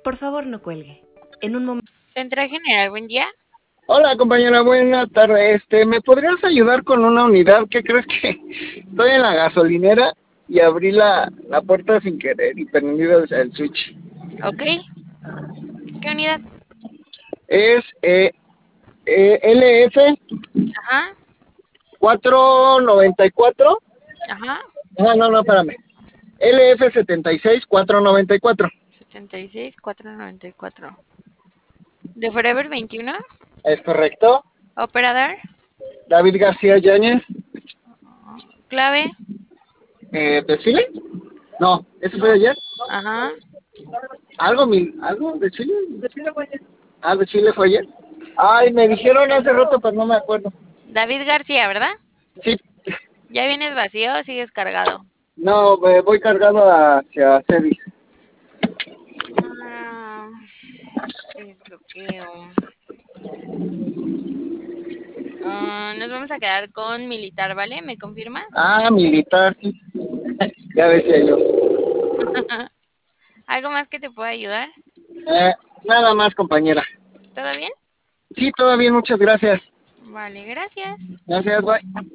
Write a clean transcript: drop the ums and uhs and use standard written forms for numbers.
Por favor, no cuelgue. En un momento. Central General, buen día. Hola compañera, buena tarde. ¿Me podrías ayudar con una unidad? ¿Qué crees que estoy en la gasolinera y abrí la puerta sin querer y prendí el switch? Ok. ¿Qué unidad? Es LF Ajá, 494. ajá. No, espérame. LF 76494. 76494. ¿De Forever 21? ¿Es correcto? Operador. David García Yáñez. Clave. ¿Desfile? No, ¿eso fue ayer? Ajá. ¿Algo de Chile? Ah, de Chile fue ayer. Ay, me dijeron hace rato, pero no me acuerdo. David García, ¿verdad? Sí, ¿Ya vienes vacío o sigues cargado? no, me voy cargado hacia Cedis. Ah, desbloqueo. Nos vamos a quedar con militar, ¿vale? ¿Me confirmas? Ah, militar, sí. Ya decía yo. ¿Algo más que te pueda ayudar? Nada más, compañera. ¿Todo bien? Sí, todo bien, muchas gracias. Vale, gracias. Gracias, bye.